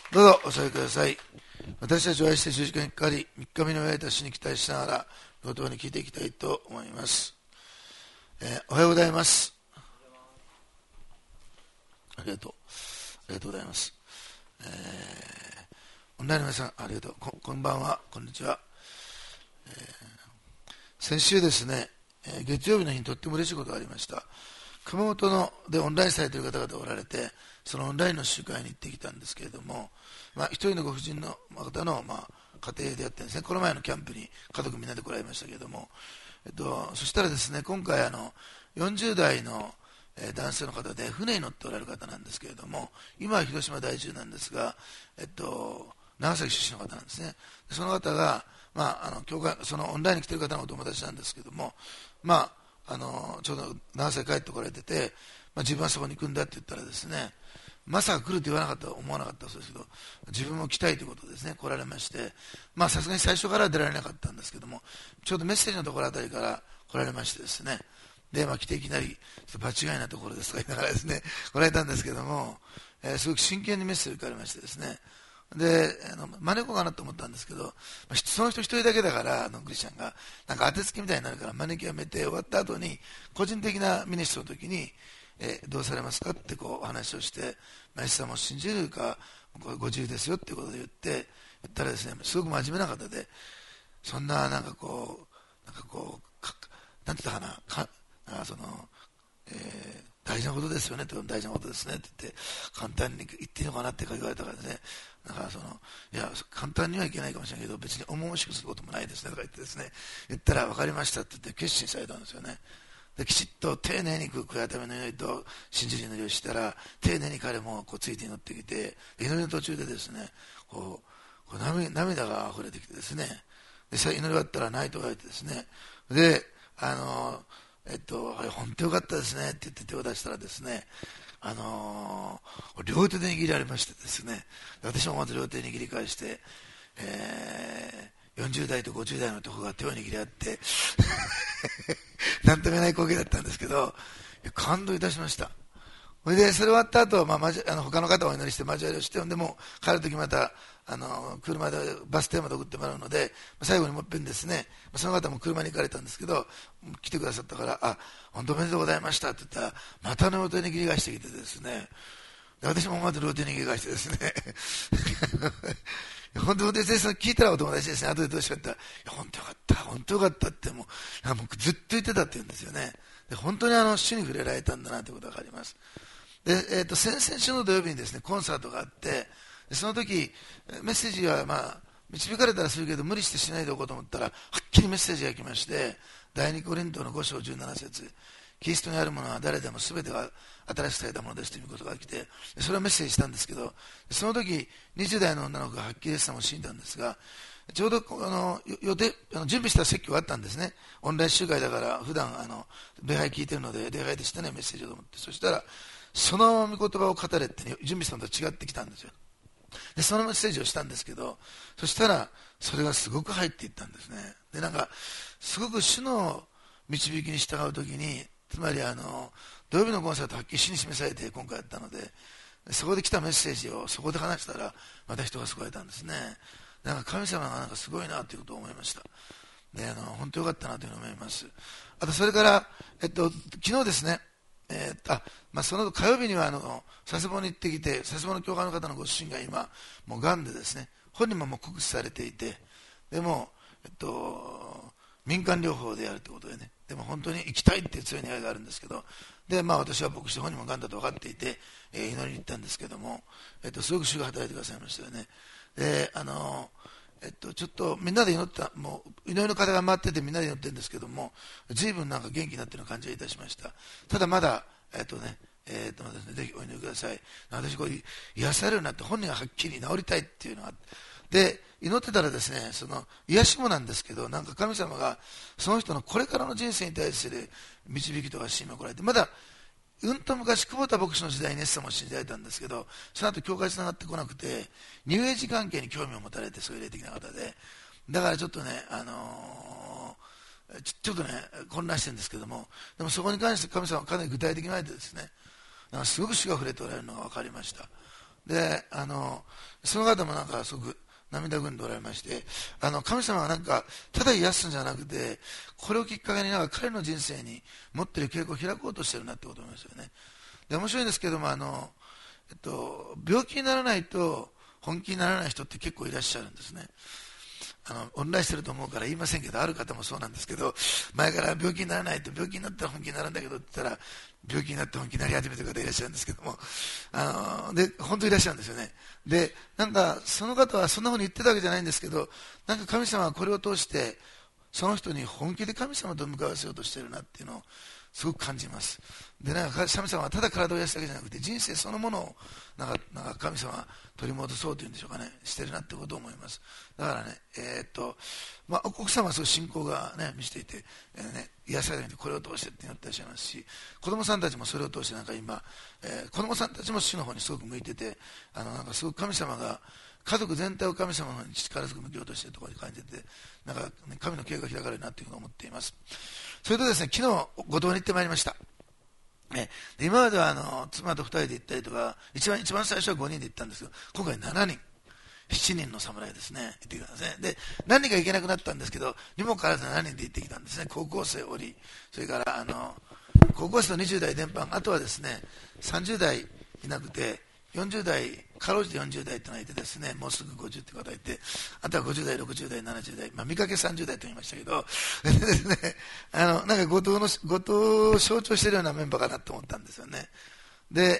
どうぞお座りください。私たちは愛して十字架にかかり、3日目の終えた死に期待しながら、言葉に聞いていきたいと思います。おはようございます。ありがとう。ありがとうございます。オンラインの皆さん、ありがとう。こんばんは、こんにちは。先週ですね、月曜日の日にとっても嬉しいことがありました。熊本でオンラインされている方々おられて、そのオンラインの集会に行ってきたんですけれども、一人のご婦人の方の、家庭でやってるんですね。この前のキャンプに家族みんなで来られましたけれども、そしたらですね、今回40代の男性の方で船に乗っておられる方なんですけれども、今は広島在住なんですが、長崎出身の方なんですね。その方が、教会、そのオンラインに来ている方のお友達なんですけども、ちょうど長崎帰ってこられてて、自分はそこに行くんだって言ったらですね、まさか来ると言わなかった思わなかったそうですけど、自分も来たいということですね、来られまして、さすがに最初からは出られなかったんですけども、ちょうどメッセージのところあたりから来られましてですね、で、来ていきなり、場違いなところですとか言いながらですね、来られたんですけども、すごく真剣にメッセージを書かれましてですね、で、真似子かなと思ったんですけど、その人一人だけだから、クリスチャンが、なんか当てつけみたいになるから、招きやめて終わった後に、個人的なミニストの時に、どうされますかってこう話をして、イエス様を信じるか、ご自由ですよっていうことで言ったらですね、すごく真面目な方で、そんな、なんて言ったかな、大事なことですよねって大事なことですねって言って簡単に言っていいのかなって言われたからですね、いや簡単にはいけないかもしれないけど別に重々しくすることもないですねとか言ってですね、言ったら分かりましたって言って決心されたんですよね。できちっと丁寧に悔い改めの祈りと信じる祈りをしたら、丁寧に彼もついて祈ってきて、祈りの途中でですね、涙が溢れてきてですね、で祈り終わったら泣いておられてですね、で本当よかったですねって言って手を出したらですね、両手で握られましてですね、私もまず両手握り返して、40代と50代の男が手を握り合ってなんとも言えない光景だったんですけど、感動いたしました。それで、それ終わった後、他の方をお祈りして交わりをして、でも帰るときまた、車でバス停まで送ってもらうので、最後にもっぺんですね、その方も車に行かれたんですけど、来てくださったから、本当おめでとうございましたって言ったら、また両手に握り返してきてですね、で私もまた両手に握り返してですね、本当ですね、その聞いたらお友達ですね、後でどうしようって言ったら、本当よかった、本当よかったってもうずっと言ってたって言うんですよね。で本当に主に触れられたんだなということが分かります。で、先々週の土曜日にですね、コンサートがあって、その時、メッセージは導かれたらするけど、無理してしないでおこうと思ったら、はっきりメッセージが来まして、第二コリントの5章17節、キリストにあるものは誰でも全てが新しくされたものですということが来て、それをメッセージしたんですけど、その時、20代の女の子がはっきりイエス様を信じたんですが、ちょうど準備した説教があったんですね。オンライン集会だから、普段礼拝聞いてるので、礼拝でしたね、メッセージをと思って。そしたら、その御言葉を語れって、ね、準備したのと違ってきたんですよ。で、そのメッセージをしたんですけど、そしたら、それがすごく入っていったんですね。で、すごく主の導きに従うときに、つまり土曜日のコンサートはっきり主に示されて今回やったので、そこで来たメッセージをそこで話したら、また人が救われたんですね。神様がすごいなということを思いました。で、本当よかったなというふうに思います。あと、それから、昨日ですね、その火曜日には佐世保に行ってきて、佐世保の教会の方のご主人が今、もう癌でですね、本人ももう告知されていて、でも、民間療法でやるということでね、でも本当に行きたいっていう強い願いがあるんですけど、で、私は牧師で本人も癌だと分かっていて、祈りに行ったんですけども、すごく主が働いてくださいましたよね。で、ちょっとみんなで祈った、もう祈りの方が回っててみんなで祈ってるんですけども、随分元気になっているような感じがいたしました。ただまだ、ですね、ぜひお祈りください。私癒されるようになって本人がはっきり治りたいっていうのがあって、で、祈ってたらですね、その癒しもなんですけど、神様がその人のこれからの人生に対する導きとか信が来られて、まだと昔、久保田牧師の時代にイエス様を信じられたんですけど、その後教会つながってこなくて、ニューエイジ関係に興味を持たれて、そういう霊的な方で、だからちょっとね、ちょっとね、混乱してるんですけども、でもそこに関して神様はかなり具体的に言われてですね、すごく主が触れておられるのが分かりました。 でその方もなんかすごく涙ぐんでおられまして、神様がなんかただ癒すんじゃなくて、これをきっかけになんか彼の人生に持っている傾向を開こうとしてるなってこと思いますよね。で面白いんですけども病気にならないと本気にならない人って結構いらっしゃるんですね。オンラインしてると思うから言いませんけど、ある方もそうなんですけど、前から病気にならないと、病気になったら本気になるんだけどって言ったら、病気になって本気になり始めてる方いらっしゃるんですけども、で本当にいらっしゃるんですよね。でなんかその方はそんなふうに言ってたわけじゃないんですけど、なんか神様はこれを通してその人に本気で神様と向かわせようとしているなっていうのをすごく感じます。でなんか神様はただ体を癒すだけじゃなくて、人生そのものをなんか神様は取り戻そうというんでしょうかね、してるなってことを思います。だからね、奥様はそういう信仰がね見せていて、癒されてこれを通してって言ってらっしゃいますし、子供さんたちもそれを通してなんか今、子供さんたちも主の方にすごく向いてて、なんかすごく神様が家族全体を神様の方に力強く向けようとしているところに感じて、なんか、ね、神の計画が開かれるなというふうに思っています。それとですね、昨日五島に行ってまいりました。で今までは妻と2人で行ったりとか、一番最初は5人で行ったんですけど、今回7人7人の侍ですね、行ってきたんですね。で何人か行けなくなったんですけど、にもかかわらず7人で行ってきたんですね。高校生おり、それから高校生と20代伝播、あとはですね30代いなくて、40代かろうじて40代というのがいてですね、もうすぐ50という方がいて、あとは50代60代70代、見かけ30代と言いましたけどですね、なんか後藤を象徴しているようなメンバーかなと思ったんですよね。で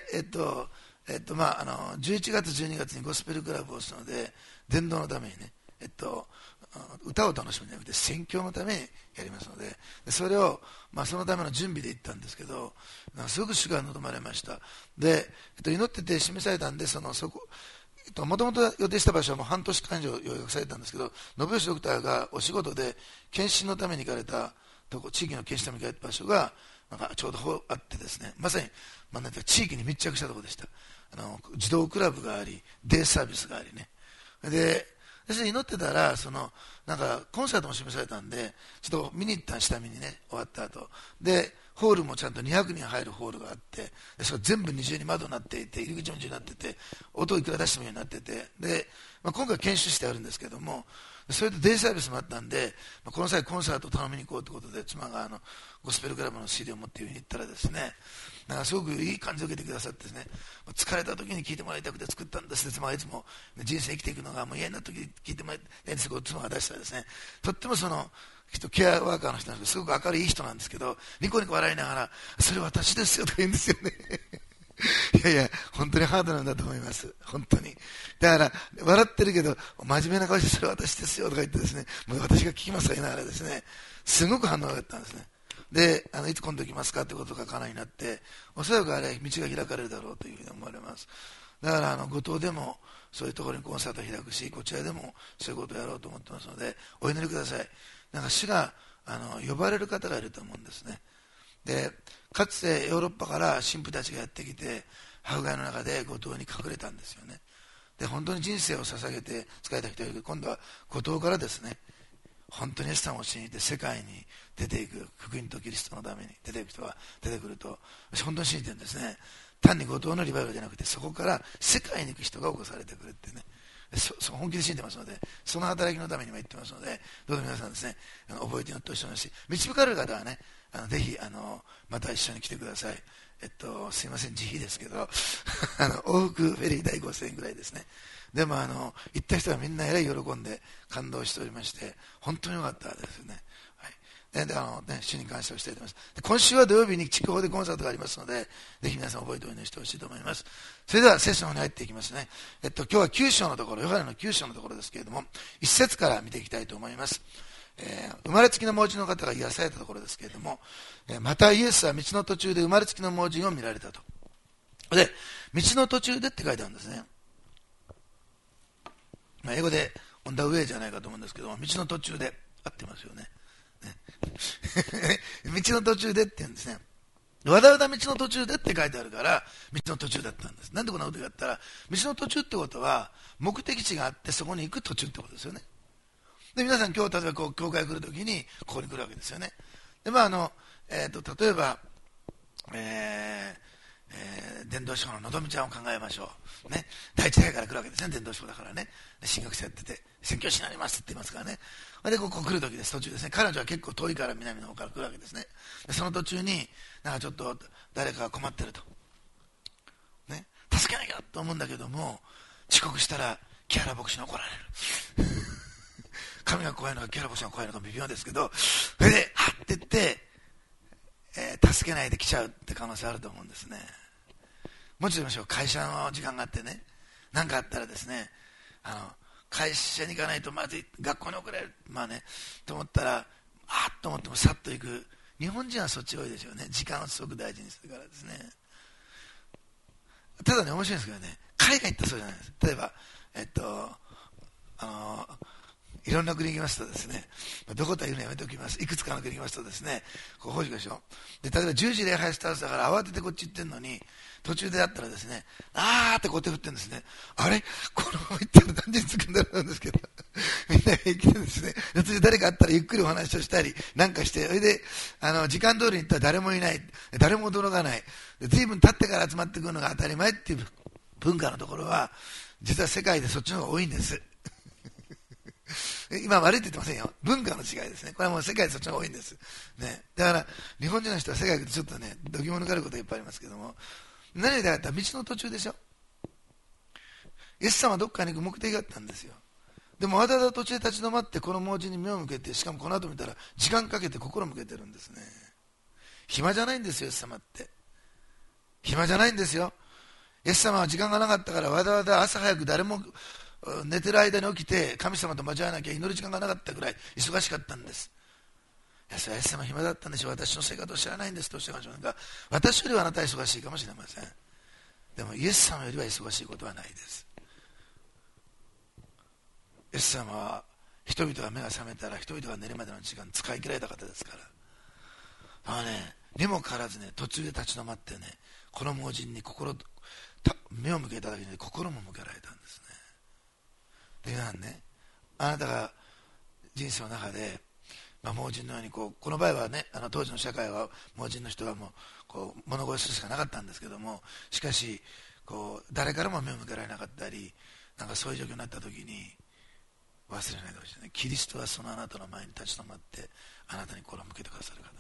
11月12月にゴスペルクラブをするので、伝道のためにね、歌を楽しむんじゃなくて宣教のためにやりますので、それを、そのための準備で行ったんですけど、すごく主が望まれました。で、祈ってて示されたんで、もともと予定した場所はもう半年間以上予約されたんですけど、信義ドクターがお仕事で検診のために行かれたとこ、地域の検診のために行かれた場所がなんかちょうどあってですね、まさに、なんていうか地域に密着したところでした。児童クラブがあり、デイサービスがありね。で祈ってたら、なんかコンサートも示されたんで、ちょっと見に行ったん、下見にね、終わった後で、ホールもちゃんと200人入るホールがあって、でそれ全部二重に窓になっていて、入り口も二重になってて、音をいくら出してもいいようになってて、で、今回研修してあるんですけども、それとデイサービスもあったんで、この際コンサートを頼みに行こうということで、妻がゴスペルクラブの CD を持って行ったらですね、なんかすごくいい感じを受けてくださってですね、疲れた時に聞いてもらいたくて作ったんですって、妻がいつも人生生きていくのがもう嫌になった時に聞いてもらいたいんですけど、妻が出したらですね、とってもケアワーカーの人なんですけど、すごく明るい人なんですけど、ニコニコ笑いながら、それ私ですよとか言うんですよね。いやいや、本当にハードなんだと思います。本当に。だから、笑ってるけど、真面目な顔して、それ私ですよとか言ってですね、もう私が聞きますと言いながらですね、すごく反応があったんですね。で、いつ今度来ますかということがかなりなって、おそらくあれ、道が開かれるだろうというふうに思われます。だから、後藤でも、そういうところにコンサートを開くし、こちらでもそういうことをやろうと思ってますので、お祈りください。なんか主が、呼ばれる方がいると思うんですね。でかつてヨーロッパから神父たちがやってきて、迫害の中で後藤に隠れたんですよね。で本当に人生を捧げて仕えた人がいるけど、今度は後藤からですね、本当にイエス様を信じて世界に出ていく、福音とキリストのために出ていく人が出てくると、私本当に信じてるんですね。単に後藤のリバイバルじゃなくて、そこから世界に行く人が起こされてくるってね、本気で信じてますので、その働きのためにも言ってますので、どうぞ皆さんですね、覚えて祈ってほしいし、導かれる方はね、ぜひまた一緒に来てください。すいません、自費ですけど往復フェリー代5000円ぐらいですね。でも行った人はみんなえらい喜んで感動しておりまして、本当に良かったですよね。はい、で主に感謝をしたいと思います。で今週は土曜日に筑豊でコンサートがありますので、ぜひ皆さん覚えてお祈りしてほしいと思います。それでは聖書の方に入っていきますね。今日は9章のところ、ヨハネの9章のところですけれども、1節から見ていきたいと思います。生まれつきの盲人の方が癒されたところですけれども、またイエスは道の途中で生まれつきの盲人を見られたと。で、道の途中でって書いてあるんですね。英語でオンダウェイじゃないかと思うんですけども、道の途中で合ってますよね。道の途中でって言うんですね。わざわざ道の途中でって書いてあるから、道の途中だったんです。なんでこんなこと言ったら、道の途中ってことは、目的地があってそこに行く途中ってことですよね。で皆さん今日例えば教会来るときにここに来るわけですよね。で例えば、 伝道師ののぞみちゃんを考えましょう。ね。第一代から来るわけですね、伝道師だからね。進学生やってて、宣教師になりますって言いますからね。で、ここ来る時です、途中ですね。彼女は結構遠いから南の方から来るわけですね。でその途中に、なんかちょっと誰かが困ってると。ね。助けなきゃと思うんだけども、遅刻したら木原牧師に怒られる。神が怖いのか木原牧師が怖いのか微妙ですけど、それで、はって言って、助けないで来ちゃうって可能性あると思うんですね。もちろん会社の時間があってね、何かあったらですね、会社に行かないとまずい、学校に遅れる、まあね、と思ったら、あっと思ってもさっと行く。日本人はそっち多いでしょうね。時間をすごく大事にするからですね。ただね、面白いんですけどね、海外行ったらそうじゃないです。例えば、いろんな国行きますとですね、どことは言うのやめておきます。いくつかの国行きますとですね、こう法事でしょ。で、例えば10時礼拝スタートだから慌ててこっち行ってんのに、途中であったらですね、あーってこう手振ってるんですね。あれこのまま行ったら何時着くんだろうんですけど、みんな平気でですね、途中で誰かあったらゆっくりお話をしたり、なんかして、それで、時間通りに行ったら誰もいない、誰も驚かない、随分経ってから集まってくるのが当たり前っていう文化のところは、実は世界でそっちの方が多いんです。今悪いって言ってませんよ。文化の違いですね。これはもう世界でそっちの方が多いんです。ね。だから、日本人の人は世界行くとちょっとね、度肝抜かれることがいっぱいありますけども、何を言いたかったら道の途中でしょ。イエス様はどっかに行く目的があったんですよ。でもわざわざ途中で立ち止まってこの盲人に目を向けて、しかもこの後見たら時間かけて心を向けてるんですね。暇じゃないんですよ、イエス様って。暇じゃないんですよ。イエス様は時間がなかったからわざわざ朝早く誰も寝てる間に起きて神様と交わらなきゃ祈る時間がなかったぐらい忙しかったんです。いや、それはイエス様暇だったんでしょう。私の生活を知らないんですとおっしゃいましょうが、私よりはあなたは忙しいかもしれません。でもイエス様よりは忙しいことはないです。イエス様は人々が目が覚めたら人々が寝るまでの時間使い切られた方ですから。にもかかわらずね、途中で立ち止まってね、この盲人に目を向けただけに心も向けられたんですね。で、皆さんね、あなたが人生の中で、盲人のようにこの場合はね、当時の社会は盲人の人はもう物乞いするしかなかったんですけども、しかし誰からも目を向けられなかったり、なんかそういう状況になった時に忘れないでほしいね。キリストはそのあなたの前に立ち止まってあなたに心を向けてくださる方なんです。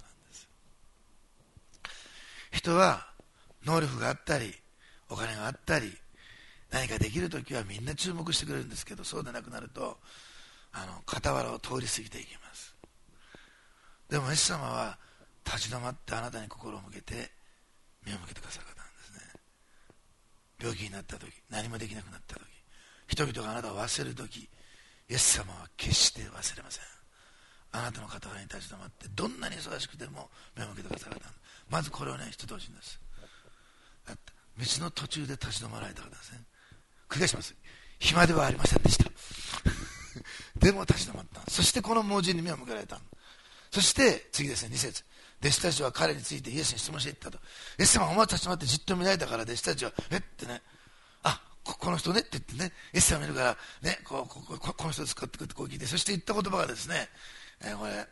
人は能力があったりお金があったり何かできるときはみんな注目してくれるんですけど、そうでなくなると傍らを通り過ぎていきます。でもイエス様は立ち止まってあなたに心を向けて目を向けてくださる方なんですね。病気になったとき、何もできなくなったとき、人々があなたを忘れるとき、イエス様は決して忘れません。あなたの傍らに立ち止まってどんなに忙しくても目を向けてくださる方。まずこれをね、知ってほしいんです。だって道の途中で立ち止まられた方ですね。繰り返します。暇ではありませんでした。でも立ち止まった。そしてこの盲人に目を向けられた。そして次ですね、2節。弟子たちは彼についてイエスに質問していったと。イエス様は思わず立ち止まってじっと見られたから、弟子たちはってね、この人ねって言ってね、イエス様見るからね、この人ですかってこう聞いて、そして言った言葉がですね、これ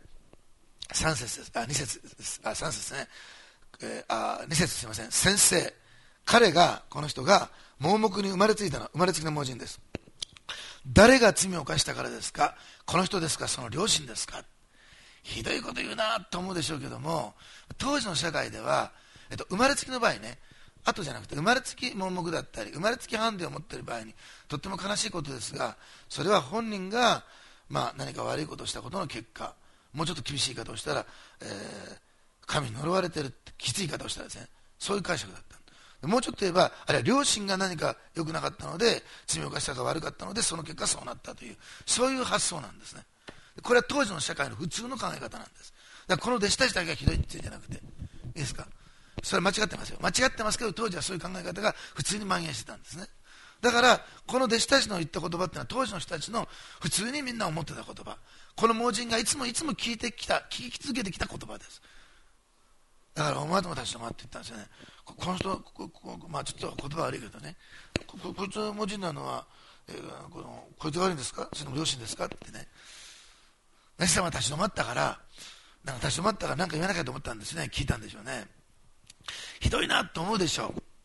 3節です。2節です。3節ですね。2節すいません。先生、この人が盲目に生まれつきの盲人です。誰が罪を犯したからですか？この人ですか？その両親ですか？ひどいこと言うなと思うでしょうけども、当時の社会では、生まれつきの場合ね、後じゃなくて生まれつき盲目だったり生まれつきハンデを持っている場合にとっても悲しいことですが、それは本人が、何か悪いことをしたことの結果、もうちょっと厳しい言い方をしたら、神に呪われているってきつい言い方をしたらですね、そういう解釈だった。もうちょっと言えば、あるいは両親が何か良くなかったので罪を犯したか悪かったのでその結果そうなったという、そういう発想なんですね。これは当時の社会の普通の考え方なんです。だからこの弟子たちだけがひどいって言うんじゃなくて、いいですか、それは間違ってますよ。間違ってますけど、当時はそういう考え方が普通に蔓延してたんですね。だからこの弟子たちの言った言葉っていうのは当時の人たちの普通にみんな思ってた言葉、この盲人がいつも聞き続けてきた言葉です。だからお前とも立ち止まって言ったんですよね。この人、ちょっと言葉悪いけどね、こいつの盲人なのは、こいつが悪いんですか？それとも両親ですか？ってね。イエス様は立ち止まったから何か言わなきゃと思ったんですね。聞いたんでしょうね。ひどいなと思うでしょう。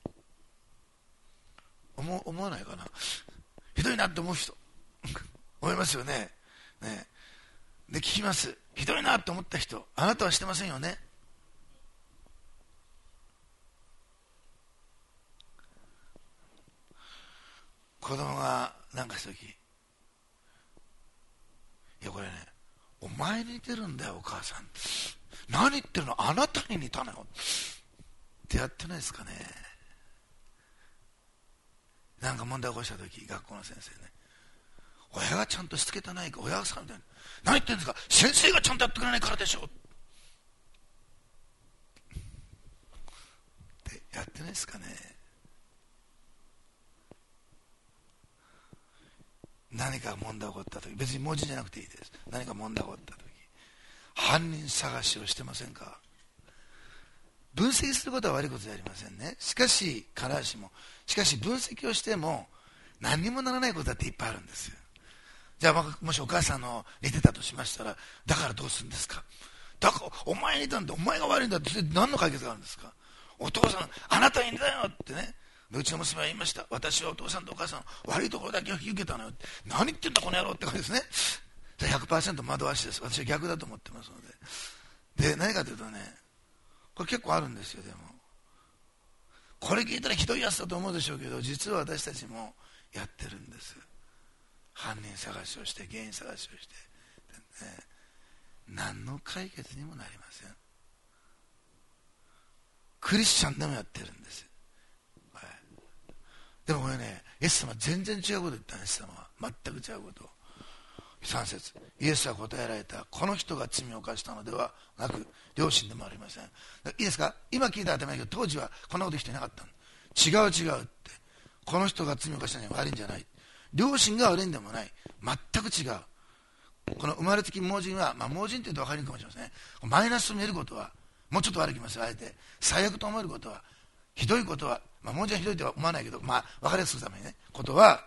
思わないかな。ひどいなって思う人思いますよね。ねで聞きます。ひどいなって思った人、あなたはしてませんよね。子供がなんかした時、いやこれね、お前に似てるんだよお母さん、何言ってるの、あなたに似たのよってやってないですかね。なんか問題を起こした時、学校の先生ね、親がちゃんとしつけてないか、親がさんみたいな、何言ってるんですか、先生がちゃんとやってくれないからでしょってやってないですかね。何か問題が起こった時、別に文字じゃなくていいです。何か問題が起こった時、犯人探しをしてませんか。分析することは悪いことではありませんね。しかし必ずしも分析をしても何にもならないことだっていっぱいあるんですよ。じゃあもしお母さんの似てたとしましたら、だからどうするんですか。だからお前に似たんでお前が悪いんだって、何の解決があるんですか。お父さんあなたに似たよってね。うちの娘は言いました。私はお父さんとお母さん悪いところだけを引き受けたのよって。何言ってんだこの野郎って感じですね。100% 惑わしです。私は逆だと思ってますので。で何かというとね、これ結構あるんですよ。でもこれ聞いたらひどいやつだと思うでしょうけど、実は私たちもやってるんです。犯人探しをして原因探しをして、ね、何の解決にもなりません。クリスチャンでもやってるんです、はい、でもこれね、イエス様は全然違うこと言ったんです。イエス様は全く違うことを。3節、イエスは答えられた。この人が罪を犯したのではなく両親でもありません。いいですか、今聞いたら当たり前だけど、当時はこんなこと言う人いなかったの。違うって、この人が罪を犯したのに悪いんじゃない、両親が悪いんでもない、全く違う。この生まれつき盲人は、盲人というと分かりにくいかもしれませんね。マイナスと見えることは、もうちょっと悪く言いますよ、あえて最悪と思えることは、ひどいことは、盲人はひどいとは思わないけど、分かりやすくするためにね、ことは、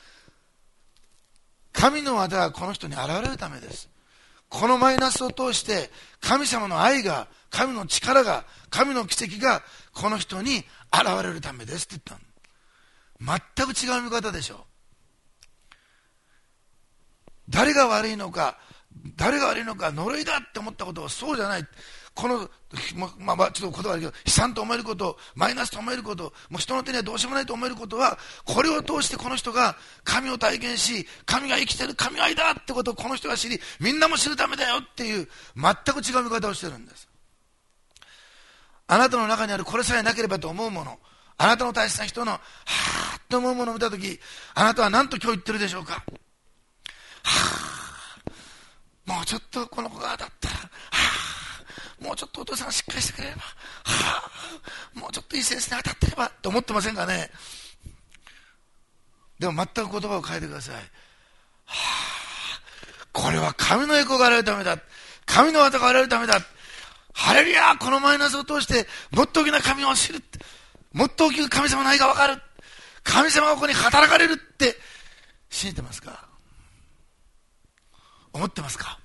神の技がこの人に現れるためです。このマイナスを通して神様の愛が、神の力が、神の奇跡がこの人に現れるためですって言ったの。全く違う見方でしょう。誰が悪いのか呪いだって思ったことはそうじゃない。このちょっと言葉悪いけど、悲惨と思えること、マイナスと思えること、もう人の手にはどうしようもないと思えることは、これを通してこの人が神を体験し、神が生きてる、神が愛だってことをこの人が知り、みんなも知るためだよっていう全く違う見方をしてるんです。あなたの中にあるこれさえなければと思うもの、あなたの大切な人のはぁと思うものを見たとき、あなたは何と今日言ってるでしょうか。もうちょっとこの子が当たったら、もうちょっとお父さんがしっかりしてくれれば、もうちょっといい先生に当たってればと思ってませんかね。でも全く言葉を変えてください。これは神の栄光が現れるためだ、神の技が現れるためだ、ハレルヤ、このマイナスを通してもっと大きな神を知る、もっと大きく神様の愛が分かる、神様がここに働かれるって信じてますか、思ってますか。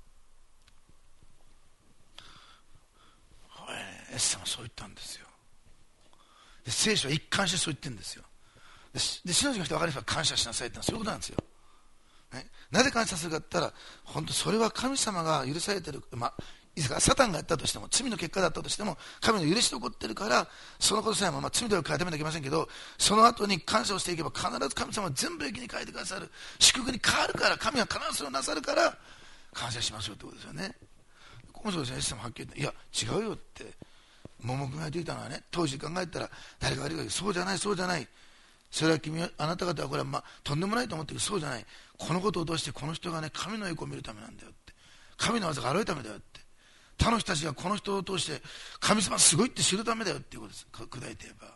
イエス様はそう言ったんですよ。で聖書は一貫してそう言ってるんですよ。で信じの人分かれば感謝しなさいってのはそういうことなんですよ、ね、なぜ感謝するかって言ったら、本当それは神様が許されている、いいですか、サタンがやったとしても、罪の結果だったとしても神の許しで起こっているから、そのことさえも、罪では変えてもなきゃいけませんけど、その後に感謝をしていけば必ず神様は全部益に変えてくださる、祝福に変わるから、神は必ずそれをなさるから感謝しましょうってことですよね。この人ですね、イエス様はっきり言って、いや違うよって、桃君が言っていたのはね、当時考えたら誰が悪いか、そうじゃない、そうじゃない、それはあなた方はこれは、とんでもないと思ってる、そうじゃない、このことを通してこの人がね、神の栄光を見るためなんだよって、神の技が現れるためだよって、他の人たちがこの人を通して神様すごいって知るためだよっていうことです。砕いて言えば、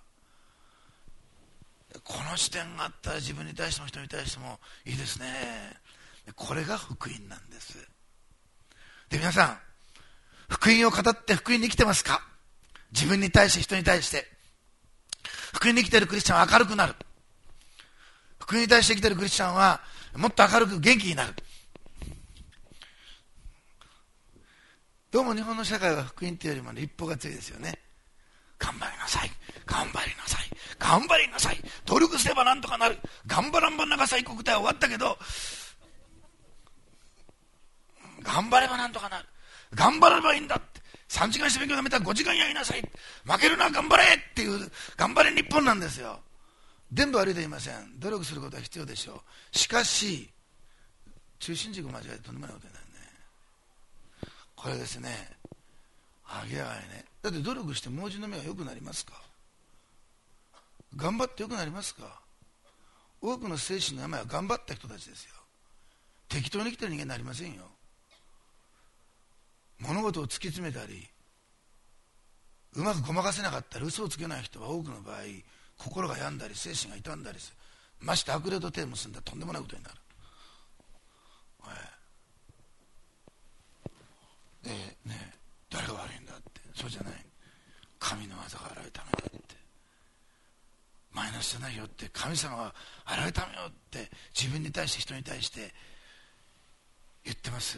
この視点があったら自分に対しても人に対してもいいですね。これが福音なんです。で、皆さん、福音を語って福音に生きてますか。自分に対して人に対して福音に生きているクリスチャンは明るくなる。福音に対して生きているクリスチャンはもっと明るく元気になる。どうも日本の社会は福音というよりも、一歩が強いですよね。頑張りなさい、頑張りなさい、 頑張りなさい、努力すればなんとかなる、頑張らんば長さ異国では終わったけど、頑張ればなんとかなる、頑張ればいいんだって、3時間して勉強やめたら5時間やりなさい、負けるな頑張れっていう、頑張れ日本なんですよ。全部悪いと言いません。努力することは必要でしょう。しかし中心軸を間違えてとんでもないことになるね。これですね、明らかにね。だって努力して盲人の目が良くなりますか？頑張って良くなりますか？多くの精神の病は頑張った人たちですよ。適当に生きてる人間になりませんよ。物事を突き詰めたりうまくごまかせなかったり嘘をつけない人は多くの場合心が病んだり精神が傷んだりする。まして悪霊と手を結んだらとんでもないことになる。でね、誰が悪いんだって、そうじゃない、神の技が洗うためだって、マイナスじゃないよって、神様は洗うためよって自分に対して人に対して言ってます。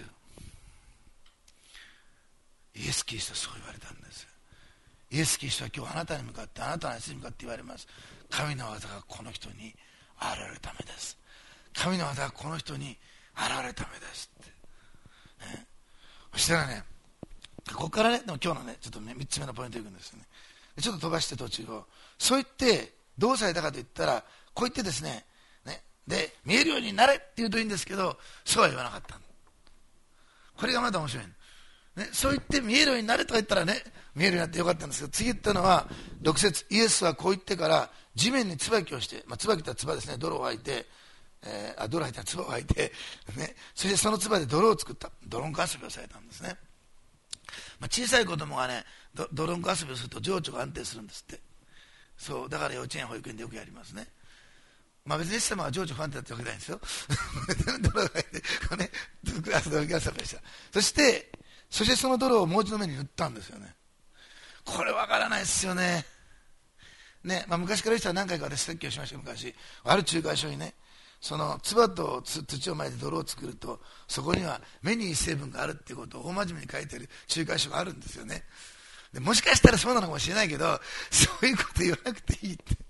イエス・キリストはそう言われたんです。イエス・キリストは今日あなたに向かって、あなたのに向かって言われます。神の技がこの人に現れるためです。神の技がこの人に現れるためですって、ね、そしたらね、ここからね、でも今日のね、ちょっと3つ目のポイントいくんですよね。ちょっと飛ばして途中を、そう言ってどうされたかと言ったら、こう言ってですね、で見えるようになれって言うといいんですけど、そうは言わなかったの。これがまた面白いの。そう言って見えるようになれとか言ったらね、見えるようになってよかったんですけど、次言ったのは6節、イエスはこう言ってから地面に椿をして、椿とは唾ですね、泥を吐いて、泥を吐いたら唾を吐いて、そしてその唾で泥を作った。泥んこ遊びをされたんですね。小さい子供がね、泥んこ遊びをすると情緒が安定するんですって。そうだから幼稚園保育園でよくやりますね。別にイエス様が情緒不安定だったわけないんですよ。泥が入って泥遊びした。そしてその泥をもう一度目に塗ったんですよね。これわからないですよね。昔から言う人は何回か私説教しました。昔ある仲介所にね、その唾と土をまいて泥を作るとそこには目にいい成分があるっていうことを大真面目に書いてる仲介書があるんですよね。でもしかしたらそうなのかもしれないけど、そういうこと言わなくていいって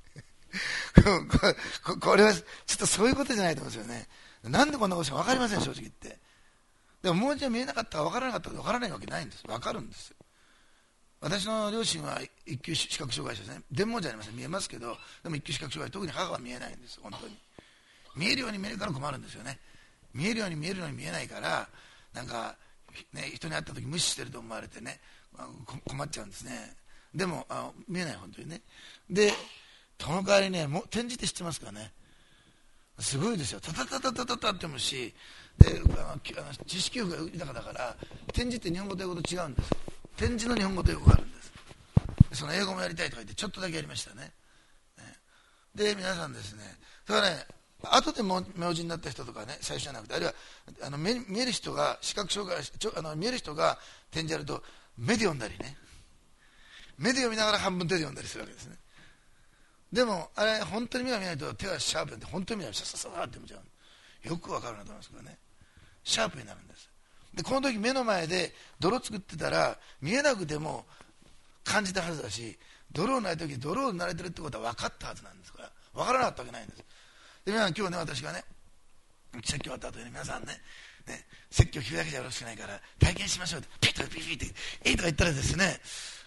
これはちょっとそういうことじゃないと思うんですよね。なんでこんなことしても分かりません、正直言って。でももう一度見えなかったか分からなかったか分からないわけないんです。分かるんです。私の両親は一級視覚障害者ですね。電網じゃありません、見えますけど、でも一級視覚障害、特に母は見えないんです。本当に見えるように見えるから困るんですよね。見えるように見えるのに見えないから、なんか、人に会った時無視してると思われてね、困っちゃうんですね。でも見えない、本当にね。でその代わりね、転じて知ってますかね。すごいですよ。タタタタタタタって読むし、で知識欲が豊かだから転じって日本語と英語と違うんです。転じの日本語と英語があるんです。その英語もやりたいとか言ってちょっとだけやりましたね。で皆さんですね、だからね、後で明神になった人とかね、最初じゃなくて、あるいは見える人が視覚障害見える人が点字やると目で読んだりね、目で読みながら半分手で読んだりするわけですね。でもあれ本当に目が見ないと手がシャープになって本当に見ないとシャサササって読めちゃう。よくわかるなと思いますけどね、シャープになるんです。でこの時目の前で泥作ってたら見えなくても感じたはずだし、泥をない時泥を慣れてるってことは分かったはずなんですから、分からなかったわけないんです。で皆さん今日ね、私がね説教終わった後に皆さんね説教聞くだけじゃよろしくないから体験しましょうってピッとかピッピッってとか言ったらですね、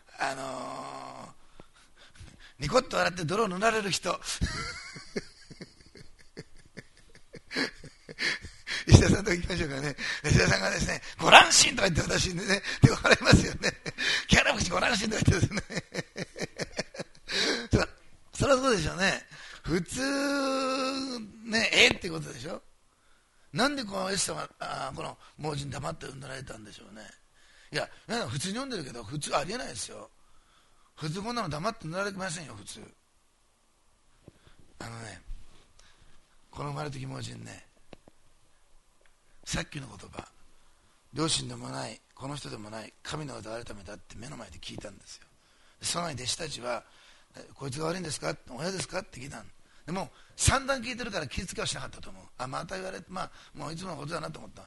ニコッと笑って泥を塗られる人石田さんと行きましょうかね。石田さんがですね、ご乱心とか言って私にね手を払いますよね。キャラ口ご乱心とか言ってですねそりゃそうでしょうね。普通ね、っていうことでしょ。なんでこのイエス様この盲人黙って産んでられたんでしょうね。いや皆さん普通に読んでるけど普通ありえないですよ。普通こんなの黙って産んでられませんよ。普通この生まれた時盲人ね、さっきの言葉、両親でもないこの人でもない神の技あるためだって目の前で聞いたんですよ。その前に弟子たちはこいつが悪いんですか、親ですかって聞いたの。でも散々聞いてるから気付きはしなかったと思う。また言われて、もういつものことだなと思った。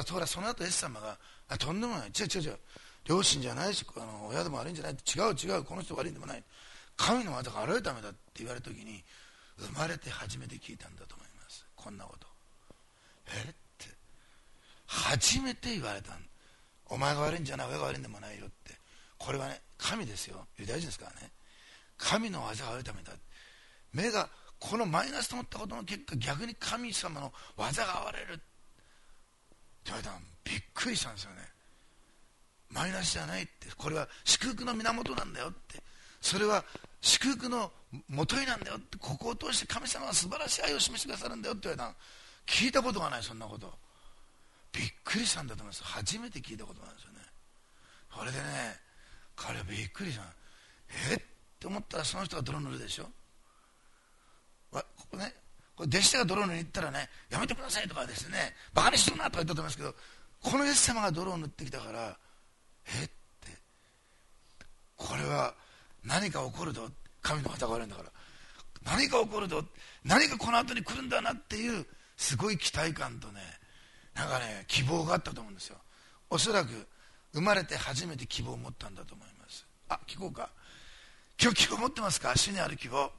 ところがその後イエス様がとんでもない、違う両親じゃないし親でも悪いんじゃない、違うこの人悪いんでもない、 神の技が現れるためだって言われた時に、生まれて初めて聞いたんだと思います。こんなこと。って初めて言われたん。お前が悪いんじゃない、親が悪いんでもないよって。これはね、神ですよ、ユダヤ人ですからね。神の技が現れるためだ。目がこのマイナスと思ったことの結果、逆に神様の技が現れるって言われたの。びっくりしたんですよね。マイナスじゃないって、これは祝福の源なんだよって、それは祝福のもといなんだよって、ここを通して神様は素晴らしい愛を示してくださるんだよって言われたの。聞いたことがない、そんなこと。びっくりしたんだと思います。初めて聞いたことなんですよね。それでね、彼はびっくりした。って思ったら、その人が泥塗るでしょ。ここね、これ弟子が泥塗りに行ったらね、やめてくださいとかですね、バカにするなとか言ったと思いますけど、このイエス様が泥を塗ってきたから、ってこれは何か起こると、神の技があるんだから、何か起こると、何かこの後に来るんだなっていうすごい期待感とね、なんかね、希望があったと思うんですよ。おそらく生まれて初めて希望を持ったんだと思います。聞こうか。今日希望持ってますか？主にある希望。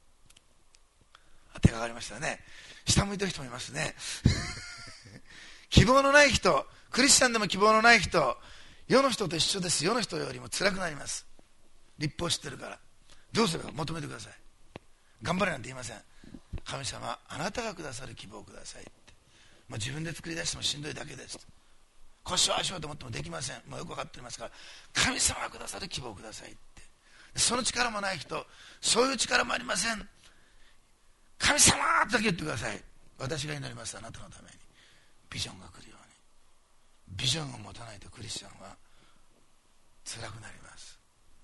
手が上がりましたね。下向いてる人もいますね。希望のない人、クリスチャンでも希望のない人、世の人と一緒です。世の人よりも辛くなります。立法知ってるから。どうすれば求めてください。頑張れなんて言いません。神様、あなたがくださる希望をくださいって。自分で作り出してもしんどいだけです。腰を足をと思ってもできません。もうよく分かっておりますから、神様がくださる希望をくださいって。その力もない人、そういう力もありません。神様だけ言ってください。私が祈ります。あなたのためにビジョンが来るように。ビジョンを持たないとクリスチャンは辛くなります。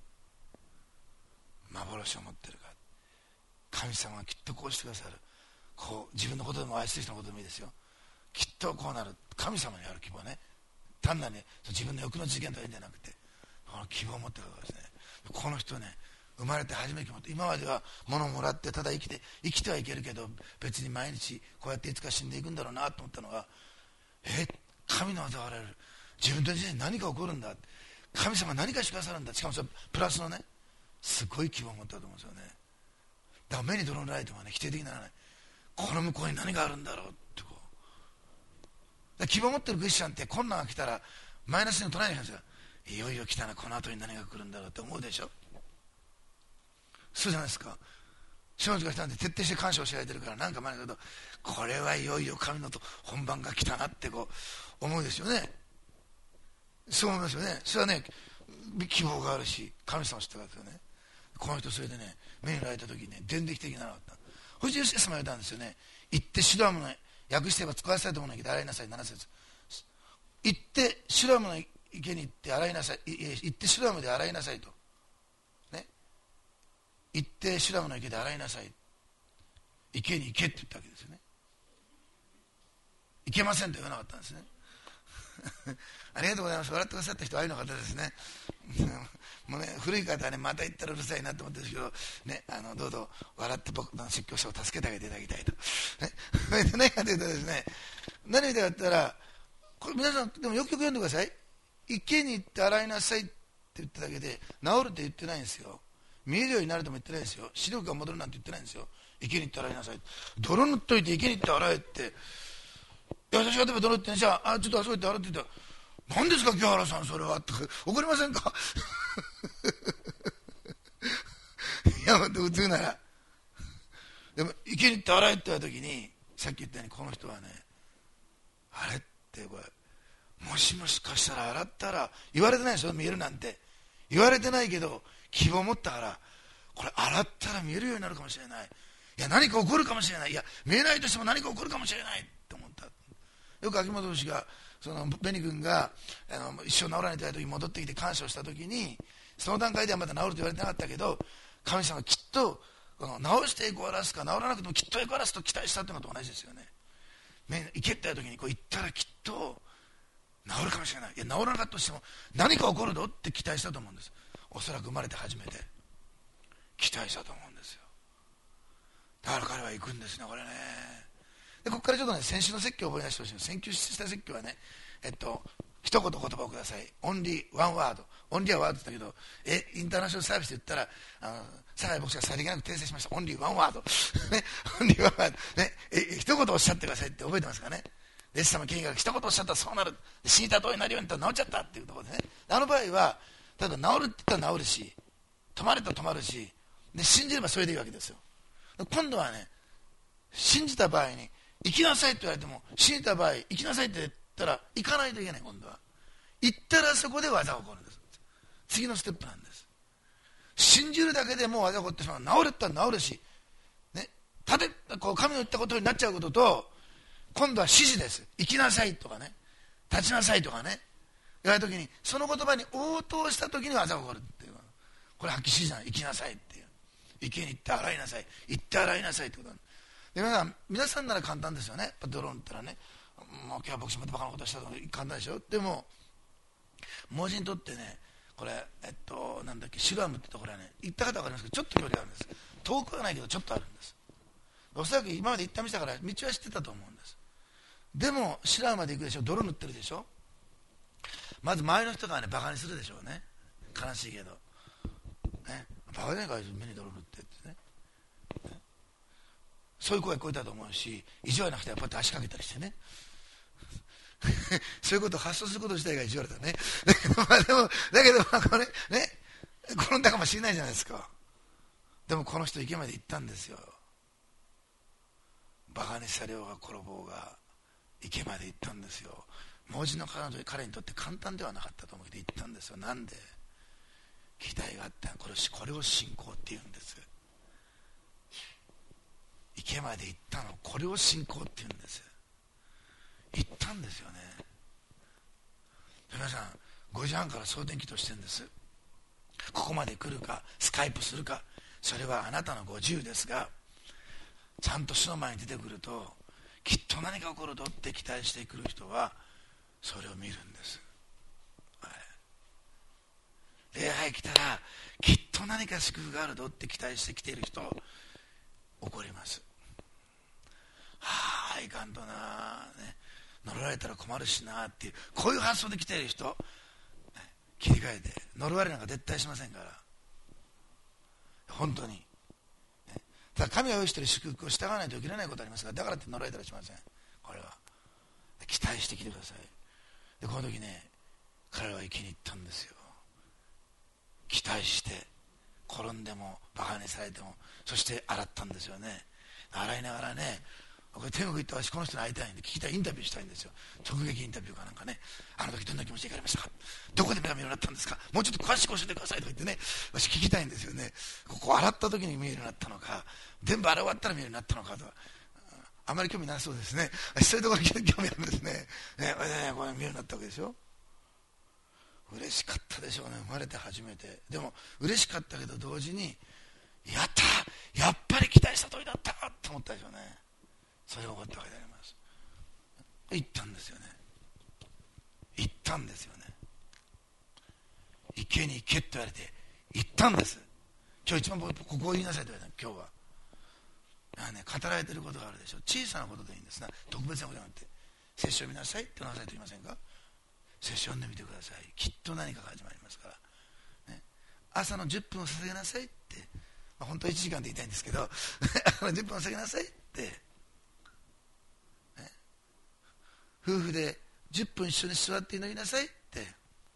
幻を持ってるから。神様はきっとこうしてくださる。こう自分のことでも愛する人のことでもいいですよ。きっとこうなる。神様にある希望ね。単なるね、自分の欲の実現とかいいんじゃなくて、この希望を持ってるからですね。この人ね、生まれて初めて思って、今までは物をもらってただ生きてはいけるけど、別に毎日こうやっていつか死んでいくんだろうなと思ったのが、神の技が現れる。自分の人生に何か起こるんだ。神様何かしてくださるんだ。しかもそれプラスのね、すごい希望を持ったと思うんですよね。だから目に泥のライトがね、否定的にならない。この向こうに何があるんだろうってこう。希望を持ってるクリスチャンって困難が来たらマイナスに捉えないんですよ。いよいよ来たな、この後に何が来るんだろうって思うでしょ。そうじゃないですか。少女が来たんで徹底して感謝をしられてるから、なんか前だとこれはいよいよ神のと本番が来たなってこう思うですよね。そう思いますよね。それはね、希望があるし、神様を知ってるわけですよね。この人それでね、目にられた時にね、電撃的にならなかった。そしてイエス様が言ったんですよね。行ってシュラムの、訳して言えば使わせたいと思うんだけど洗いなさい。7節。行ってシュラムの池に行って洗いなさい。行ってシュラムで洗いなさいと。ね。行ってシュラムの池で洗いなさい。池に行けって言ったわけですよね。行けませんと言わなかったんですね。ありがとうございます。笑ってくださった人は愛の方ですね。もうね、古い方はね、また言ったらうるさいなと思ってるんですけど、ね、どうぞ笑って僕の説教者を助けてあげていただきたいと。ね、何かというとですね、何でやったら、これ皆さん、でもよくよく読んでください。池に行って洗いなさいって言っただけで、治るって言ってないんですよ。見えるようになるとも言ってないですよ。視力が戻るなんて言ってないんですよ。池に行って洗いなさい。泥塗っといて池に行って洗えって。私が例えば泥ってじゃあ、ちょっとあそこ行って洗って言ったら、何ですか清原さんそれはって怒りませんか。いや、普通なら。でも池に行って洗えって言った時に、さっき言ったようにこの人はね、あれってこれもしかしたら洗ったら、言われてないですよ、見えるなんて言われてないけど希望を持ったから、これ洗ったら見えるようになるかもしれない。いや、何か起こるかもしれない。いや、見えないとしても何か起こるかもしれないって思った。よく秋元氏が、そのベニ君が一生治らないと言われた時に戻ってきて感謝をした時に、その段階ではまだ治ると言われてなかったけど、神様はきっと治して栄光を表すか、治らなくてもきっと栄光を表すと期待したっていうのと同じですよね。行けって言った時にこう行ったらきっと治るかもしれない。いや、治らなかったとしても何か起こるぞって期待したと思うんです。おそらく生まれて初めて期待したと思うんですよ。だから彼は行くんですね、これね。でここからちょっとね、先週の説教を覚え出してほしい。先週した説教はね、 一言言葉をください。オンリーワンワード。オンリーワードって言ったけど、インターナショナルサービスで言ったら、酒井牧師がさりげなく訂正しました。オンリーワンワード。ね、オンリーワンワード。ね、一言おっしゃってくださいって覚えてますかね。イエス様権威が一言おっしゃったらそうなる。死にたとおりになるようになったら治っちゃったっていうところでね。あの場合は、ただ治るって言ったら治るし、止まれたら止まるし、で信じればそれでいいわけですよ。今度はね、信じた場合に、生きなさいって言われても、信じた場合、生きなさいって言ったら、行かないといけない、今度は。行ったらそこで技が起こるんです。次のステップなんです。信じるだけでもう技が起こってしまう。治るって言ったら治るし、ね、こう神の言ったことになっちゃうことと、今度は指示です。生きなさいとかね、立ちなさいとかね、言われた時に、その言葉に応答した時に技が起こるっていう。これはっきり指示じゃない。生きなさいっていう。池に行って洗いなさい。行って洗いなさいってことなんです。で皆さんなら簡単ですよね。泥塗ったらね、もう今日は牧師またバカなことしたと簡単でしょ。でも盲人にとってね、これなんだっけ、シュラムってところはね、行った方は分かりますけど、ちょっと距離があるんです。遠くはないけどちょっとあるんです。おそらく今まで行った道だから道は知ってたと思うんです。でもシュラムまで行くでしょ。泥塗ってるでしょ。まず周りの人がねバカにするでしょうね。悲しいけどね、バカじゃないか目に泥塗ってってね、そういう声が聞こえたと思うし、意地悪な人はパッと足かけたりしてねそういうことを発想すること自体が意地悪だねだけどこれね、転んだかもしれないじゃないですか。でもこの人池まで行ったんですよ。バカにされようが転ぼうが池まで行ったんですよ。盲人の彼にとって簡単ではなかったと思って行ったんですよ。なんで？期待があった。これを信仰って言うんです。池まで行ったの、これを信仰って言うんです。行ったんですよね。皆さん5時半から総電気としてるんです。ここまで来るかスカイプするか、それはあなたのご自由ですが、ちゃんと主の前に出てくるときっと何か起こるとって期待してくる人はそれを見るんです。礼拝来たらきっと何か祝福があるぞって期待してきている人、怒ります。はあ、いかんとな、ね、呪われたら困るしなっていう、こういう発想で来ている人、ね、切り替えて、呪われなんか絶対しませんから、本当に、ね、ただ神が用意している祝福を従わないといけないことありますが、だからって呪われたりしません。これは期待してきてください。でこの時ね、彼らは生きに行ったんですよ。期待して転んでもバカにされても、そして洗ったんですよね。洗いながらね、これ天国行った私この人に会いたいんで聞きたい、インタビューしたいんですよ。直撃インタビューかなんかね、あの時どんな気持ちで行かれましたか、どこで目が見えるようになったんですか、もうちょっと詳しく教えてくださいとか言ってね、私聞きたいんですよね。ここ洗った時に見えるようになったのか、全部洗い終わったら見えるようになったのかとか、あまり興味なさそうですね。そういうところに興味あるんですね。これ見えるようになったわけでしょ。嬉しかったでしょうね、生まれて初めて。でも嬉しかったけど同時に、やった、やっぱり期待した通りだったと思ったでしょうね。それが起こったわけであります。行ったんですよね。行ったんですよね。池に行けって言われて行ったんです。今日一番ここを言いなさいと言われた。今日は語られていることがあるでしょう。小さなことでいいんですね。特別なことじゃなくて、聖書を見なさいって言わなさいと言いませんか。聖書を読んでみてください。きっと何かが始まりますから、ね、朝の10分を捧げなさいって、本当は1時間で言いたいんですけど朝の10分を捧げなさいって、ね、夫婦で10分一緒に座って祈りなさいって、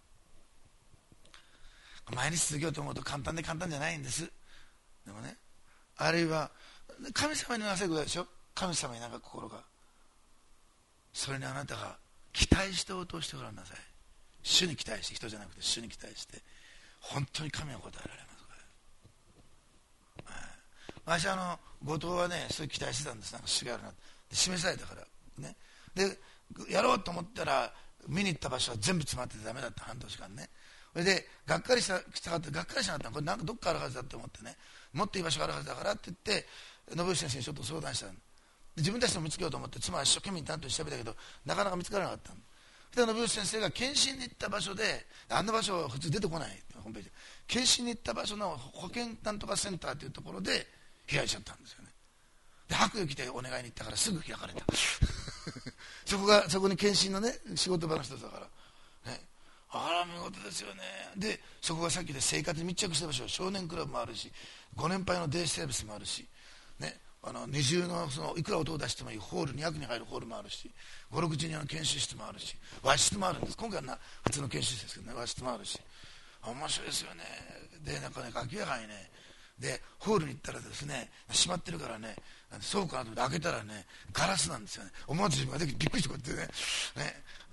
毎日続けようと思うと簡単で簡単じゃないんです。でもね、あるいは神様になさいことでしょ。神様になんか心が、それにあなたが期待して応答してごらんなさい。主に期待して、人じゃなくて主に期待して、本当に神は答えられますから。私後藤はね、そういう期待してたんです。なんか主があるなって示されたからね。でやろうと思ったら見に行った場所は全部詰まっててダメだった。半年間ね。それでがっかりしたかって、がっかりしなかったの。これなんかどっかあるはずだって思ってね、もっといい場所があるはずだからって言って信義先生にちょっと相談したの。で自分たちでも見つけようと思って妻は一生懸命担当して調べたけどなかなか見つからなかったの。そしたら信義先生が検診に行った場所で、あんな場所は普通出てこないホームページで、検診に行った場所の保健なんとかセンターというところで開いちゃったんですよね。で白衣着てお願いに行ったからすぐ開かれたそこに検診のね仕事場の人だから、 ことですよね。でそこがさっきで生活に密着した場所、少年クラブもあるし、ご年配のデイサービスもあるし、ね、二重のいくら音を出してもいいホール、200人入るホールもあるし、5、60人の研修室もあるし、和室もあるんです。今回は普通の研修室ですけどね、和室もあるし、面白いですよね。でなんかね、明らかにね、でホールに行ったらですね、閉まってるからね、そうかなと思って開けたらね、ガラスなんですよね。思わず自分がびっくりしてこうやってね、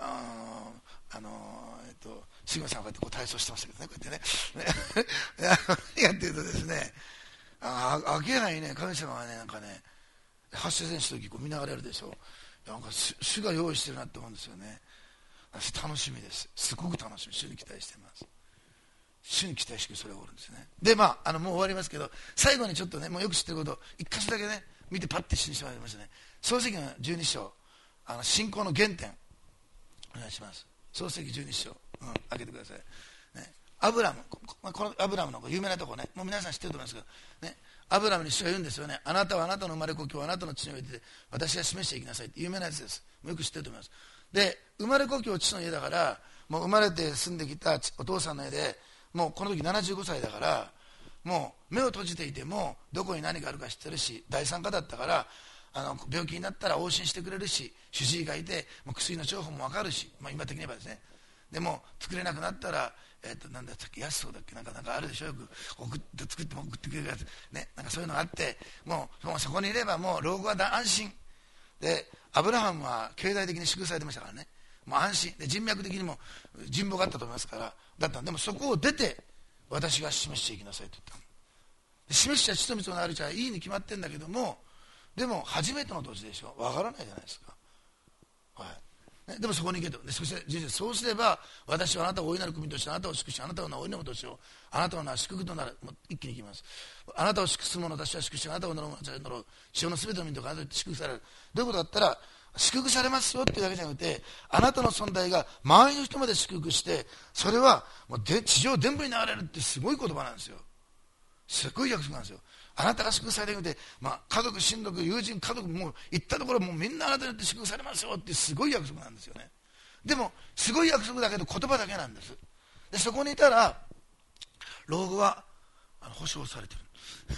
杉村さんがこうやってこう体操してましたけどね、こうやってね。何やっていうとですね、明らかにね、神様がね、なんかね、発射選手の時こう見ながらやるでしょ。なんか主が用意してるなって思うんですよね。私楽しみです。すごく楽しみ。主に期待しています。主に期待してそれがおるんですね。でもう終わりますけど、最後にちょっとね、もうよく知ってること一箇所だけね見てパッて死にしてまいりましたね。創世記の12章、信仰の原点お願いします。創世記12章、開けてください、ね、アブラム、このアブラムの有名なとこね、もう皆さん知ってると思いますけど、ね、アブラムに主が言うんですよね。あなたはあなたの生まれ故郷をあなたの地において私が示していきなさいって有名なやつです。もうよく知ってると思います。で生まれ故郷地の家だから、もう生まれて住んできたお父さんの家で、もうこの時75歳だから、もう目を閉じていてもどこに何があるか知ってるし、第三家だったから病気になったら往診してくれるし、主治医がいてもう薬の情報も分かるし、今的に言えばですね。でも作れなくなったら、なんだったっけ、安そうだっけ、なんかあるでしょ、よく作っても送ってくれるやつ、ね、なんかそういうのがあって、もうそこにいればもう老後は安心で、アブラハムは経済的に祝福されてましたからね、もう安心で、人脈的にも人望があったと思いますから、でもそこを出て私が示していきなさいと言ったので、示しちゃ血と蜜のあるちゃいいに決まってんだけども、でも初めての年でしょ、わからないじゃないですか、はいね、でもそこに行けと。でそして人生そうすれば、私はあなたを大いなる国としてあなたを祝し、あなたの名を大いなるとしよう、あなたの名は祝福となる。もう一気に行きます。あなたを祝す者私は祝し、あなたを呪う者私は呪う、地上のすべての民とかあなたに祝福される。どういうことだったら、祝福されますよっていうだけじゃなくて、あなたの存在が周りの人まで祝福して、それはもう地上全部に流れるってすごい言葉なんですよ。すごい約束なんですよ。あなたが祝福されてみて、家族、親族、友人、家族、もう行ったところもうみんなあなたによって祝福されますよってすごい約束なんですよね。でもすごい約束だけど言葉だけなんです。でそこにいたら老後は保証されてる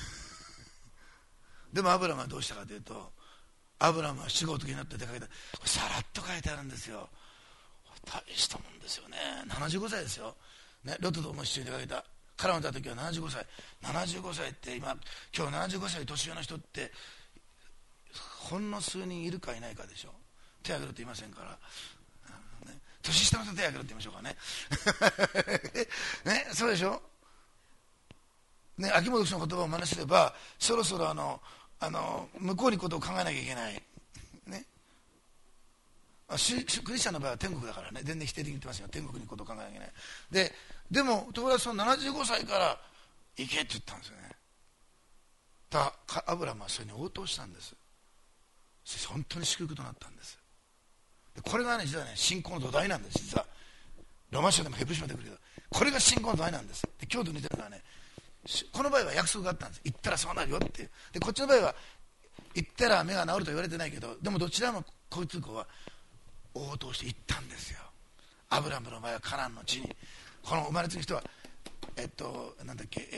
でもアブラムはどうしたかというと、アブラムは仕事になって出かけた。さらっと書いてあるんですよ。大したもんですよね。75歳ですよ、ね、ロトとも一緒に出かけた。彼を見た時は75歳。75歳って今日75歳年上の人ってほんの数人いるかいないかでしょ。手挙げろって言いませんから、ね、年下の人手挙げろって言いましょうかねね、そうでしょ、ね、秋元氏の言葉を真似すればそろそろ向こうにことを考えなきゃいけない、ね、クリスチャンの場合は天国だからね、全然否定的に言ってますよ。天国にことを考えなきゃいけない。でもところがその75歳から行けって言ったんですよね。アブラムはそれに応答したんです。本当に祝福となったんです。これがね、実はね、信仰の土台なんです。実はローマ書でもヘブル書でも出てくるけど、これが信仰の土台なんです。で今日と似てるのはね、この場合は約束があったんです。行ったらそうなるよっていう。でこっちの場合は行ったら目が治ると言われてないけど、でもどちらもこいつは応答して行ったんですよ。アブラムの場合はカナンの地に、この生まれつき人はなんだっけ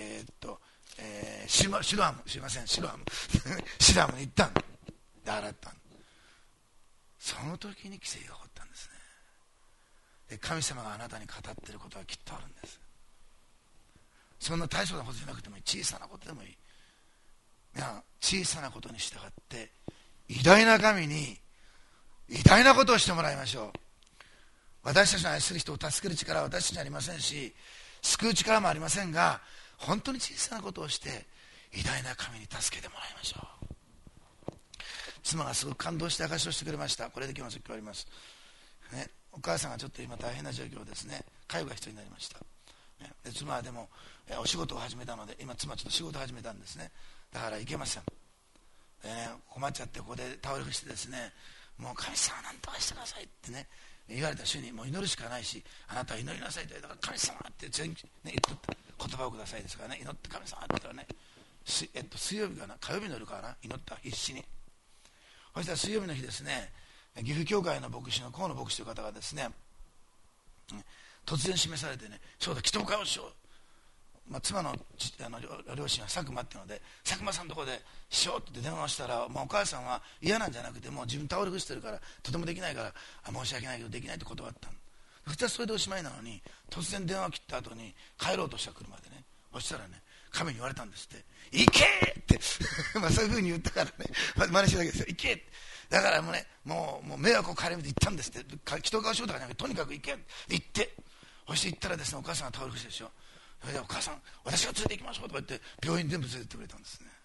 シロアムすいませんシロアムシラムに行ったんで洗ったん。その時に奇跡が起こったんですね。で神様があなたに語っていることはきっとあるんです。そんな大層なことじゃなくてもいい、小さなことでもいい。小さなことに従って偉大な神に偉大なことをしてもらいましょう。私たちの愛する人を助ける力は私たちにありませんし、救う力もありませんが、本当に小さなことをして偉大な神に助けてもらいましょう。妻がすごく感動して証しをしてくれました。これで今日の説教終わります、ね、お母さんがちょっと今大変な状況ですね。介護が必要になりました、ね、で妻はでもお仕事を始めたので、今妻ちょっと仕事を始めたんですね。だから行けませんで、ね、困っちゃってここで倒れ伏してですね、もう神様何とかしてくださいってね言われた主にもう祈るしかないし、あなたは祈りなさいと言われたから神様って全然、ね、言葉をくださいですからね、祈って神様って言ったらね、水曜日かな火曜日の夜かな、祈った必死に。そしたら水曜日の日ですね、岐阜教会の牧師の河野牧師という方がですね、 突然示されてね、そうだ、祈祷会をしよう。妻の両親は佐久間っていうので、佐久間さんのところでしようって電話をしたら、お母さんは嫌なんじゃなくて、もう自分倒れ伏してるからとてもできないから、申し訳ないけどできないって断ったの。普通はそれでおしまいなのに、突然電話を切った後に帰ろうとした車でね、そしたらね、神に言われたんですって、行けってそういうふうに言ったからね、真似しただけですよ。行けって、だからもうね、もう迷惑を顧みて行ったんですって。祈祷会をしようとかじゃなくて、とにかく行けって言って、そして行ったらですね、お母さんが倒れ伏してでしょ。それでお母さん、私が連れて行きましょうとか言って病院全部連れてってくれたんですね。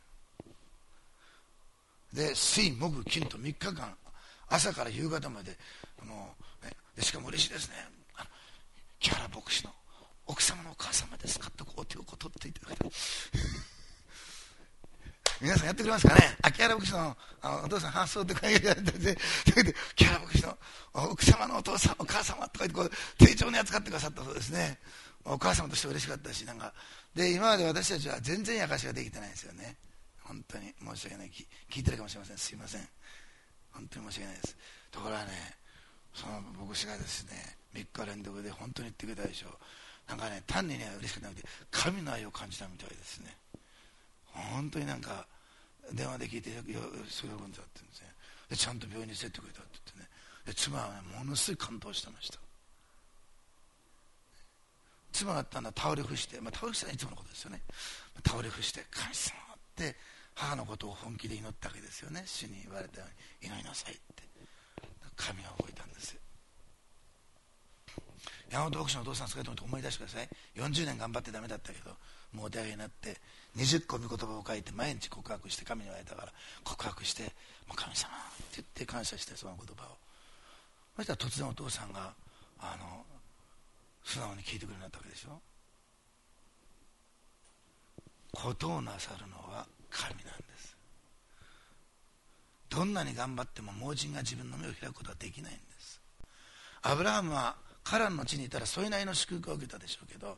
で、水木金と3日間、朝から夕方まで、もうね、でしかも嬉しいですね、木原牧師の奥様のお母様ですかってお手を取っていただいた皆さんやってくれますかね。木原牧師のお父さん発想って声がやってて、木原牧師の奥様のお父さんお母様とか言ってこう丁重に扱ってくださったそうですね。お母様として嬉しかったし、なんかで、今まで私たちは全然証しができてないんですよね。本当に申し訳ない。聞いてるかもしれません。すいません、本当に申し訳ないです。ところがね、その牧師がですね、3日連続で本当に言ってくれたでしょ。なんかね、単にね嬉しくなくて神の愛を感じたみたいですね。本当になんか電話で聞いてすごい喜んじゃってるんですね。でちゃんと病院に連れてくれたって言ってね、で妻は、ね、ものすごい感動してました。妻があったのは倒れ伏して、倒れ伏してはいつものことですよね。倒れ伏して神様って母のことを本気で祈ったわけですよね。主に言われたように祈りなさいって。神が動いたんですよ。山本牧師のお父さん、それと思い出してください。40年頑張ってダメだったけど、もうお手上げになって20個御言葉を書いて毎日告白して、神に言われたから告白して、もう神様って言って感謝して、その言葉を。そしたら突然お父さんが素直に聞いてくれるようになったわけでしょ。ことをなさるのは神なんです。どんなに頑張っても盲人が自分の目を開くことはできないんです。アブラハムはカランの地にいたらそれなりの祝福を受けたでしょうけど、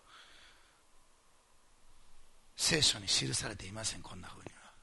聖書に記されていません。こんなふうには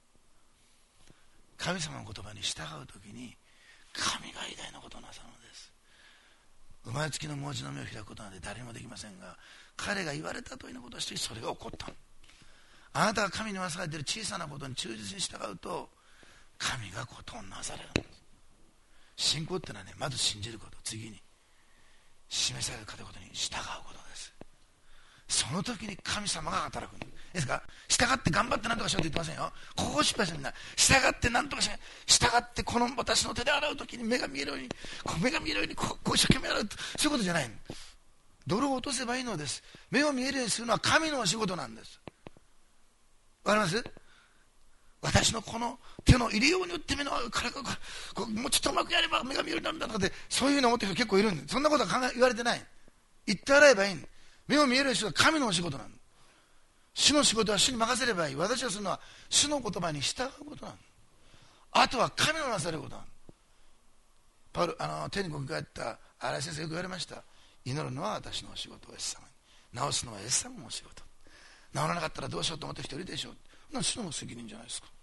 神様の言葉に従うときに神が偉大なことをなさるのです。生まれつきの盲人の目を開くことなんて誰にもできませんが、彼が言われたということをしてそれが起こった。あなたが神に言わされている小さなことに忠実に従うと神がことをなされるんです。信仰ってのはね、まず信じること、次に示されることに従うことです。その時に神様が働くんですか。従って頑張って何とかしようと言ってませんよ。ここを失敗してみんな従って何とかしない。従ってこの私の手で洗う時に目が見えるように、目が見えるようにこう一生懸命洗う、そういうことじゃない。泥を落とせばいいのです。目を見えるようにするのは神のお仕事なんです。わかります。私のこの手の入れようによって目のからもうちょっとうまくやれば目が見えるようになるんだとかで、そういうのを思ってる人結構いるんで、そんなことは言われてない。言って洗えばいい。目を見えるようにするのは神のお仕事なんだ。主の仕事は主に任せればいい。私がするのは主の言葉に従うことなんだ。あとは神のなされることなんだ。天国に帰った荒井先生よく言われました。祈るのは私のお仕事をイエス様に、治すのはイエス様のお仕事。治らなかったらどうしようと思ってる人いるでしょう。主の責任じゃないですかって。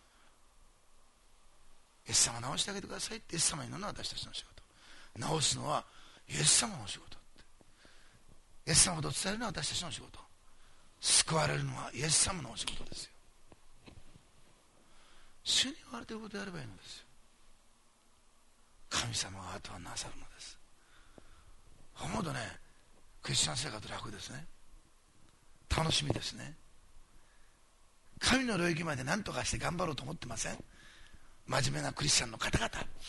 イエス様治してあげてくださいってイエス様に祈るのは私たちの仕事。治すのはイエス様のお仕事って。イエス様と伝えるのは私たちの仕事。救われるのはイエス様のお仕事ですよ。主に言われていることをやればいいのですよ。神様があとはなさるのです。思うとね、クリスチャン生活楽ですね。楽しみですね。神の領域まで何とかして頑張ろうと思ってません？真面目なクリスチャンの方々。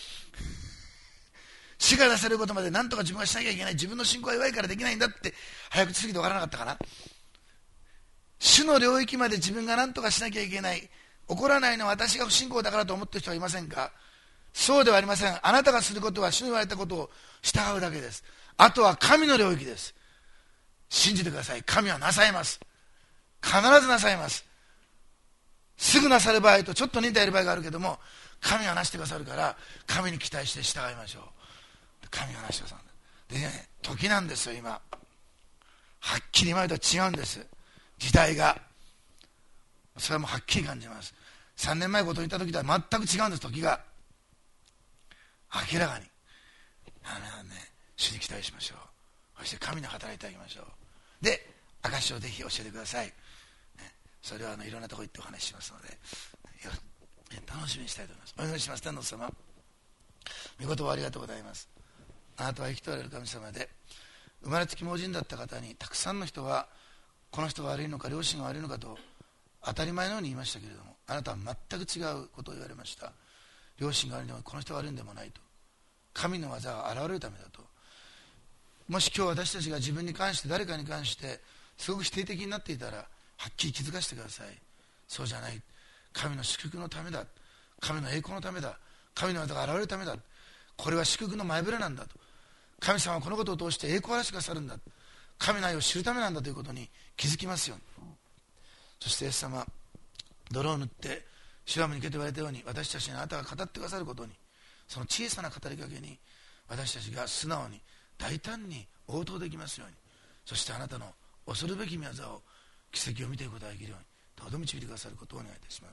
主が出されることまで何とか自分がしなきゃいけない、自分の信仰は弱いからできないんだって早口すぎて分からなかったかな。主の領域まで自分が何とかしなきゃいけない、起こらないのは私が不信仰だからと思っている人はいませんか？そうではありません。あなたがすることは主に言われたことを従うだけです。あとは神の領域です。信じてください。神はなさいます。必ずなさいます。すぐなさる場合とちょっと似ている場合があるけども、神はなしてくださるから神に期待して従いましょう。神がなしてくださる。でね、時なんですよ今。はっきり今までとは違うんです。時代が。それはもうはっきり感じます。3年前ごとに行った時とは全く違うんです。時が明らかに。主に期待しましょう。 そして神の働いてあげましょう。で、証をぜひ教えてください。それはいろんなところ行ってお話ししますので、楽しみにしたいと思います。お願いします。天皇様、御言葉ありがとうございます。あなたは生きとおられる神様で、生まれつき盲人だった方にたくさんの人はこの人が悪いのか両親が悪いのかと当たり前のように言いましたけれども、あなたは全く違うことを言われました。両親が悪いのかこの人が悪いんでもないと、神の技が現れるためだと。もし今日私たちが自分に関して誰かに関してすごく否定的になっていたら、はっきり気づかせてください。そうじゃない、神の祝福のためだ、神の栄光のためだ、神の技が現れるためだ、これは祝福の前触れなんだと、神様はこのことを通して栄光を表してくださるんだ、神の愛を知るためなんだということに気づきますように。そしてイエス様、泥を塗ってシュラムに行けと言われたように、私たちにあなたが語ってくださることに、その小さな語りかけに私たちが素直に大胆に応答できますように、そしてあなたの恐るべき御業を、奇跡を見ていくことができるようにどうぞ導いてくださることをお願いいたします。